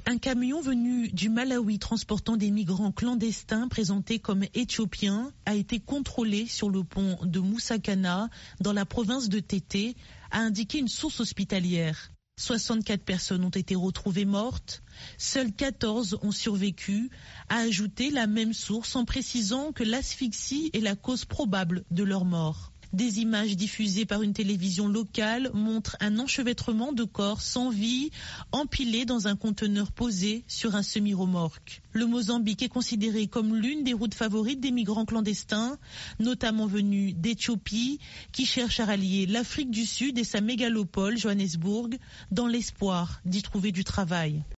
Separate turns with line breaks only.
Un camion venu du Malawi transportant des migrants clandestins présentés comme éthiopiens a été contrôlé sur le pont de Moussakana dans la province de Tété, a indiqué une source hospitalière. 64 personnes ont été retrouvées mortes, seules 14 ont survécu, a ajouté la même source en précisant que l'asphyxie est la cause probable de leur mort. Des images diffusées par une télévision locale montrent un enchevêtrement de corps sans vie empilés dans un conteneur posé sur un semi-remorque. Le Mozambique est considéré comme l'une des routes favorites des migrants clandestins, notamment venus d'Éthiopie, qui cherchent à rallier l'Afrique du Sud et sa mégalopole, Johannesburg, dans l'espoir d'y trouver du travail.